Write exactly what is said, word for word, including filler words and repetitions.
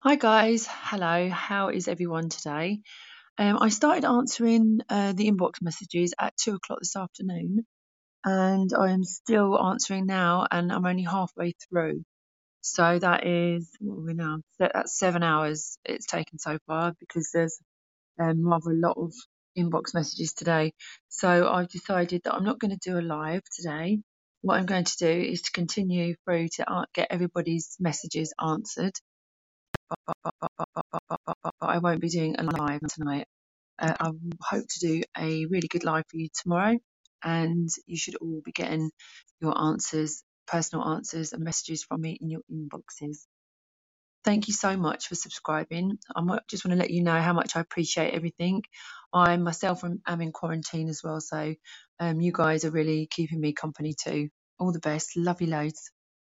Hi guys, hello. How is everyone today? Um, I started answering uh, the inbox messages at two o'clock this afternoon, and I am still answering now, and I'm only halfway through. So that is what are we now? So that's seven hours it's taken so far because there's um, rather a lot of inbox messages today. So I've decided that I'm not going to do a live today. What I'm going to do is to continue through to uh, get everybody's messages answered, but, but, but, but, but, but, but, but, but I won't be doing a live tonight. Uh, I hope to do a really good live for you tomorrow, and you should all be getting your answers, personal answers, and messages from me in your inboxes. Thank you so much for subscribing. I just want to let you know how much I appreciate everything. I myself am, am in quarantine as well, so um, you guys are really keeping me company too. All the best. Love you loads.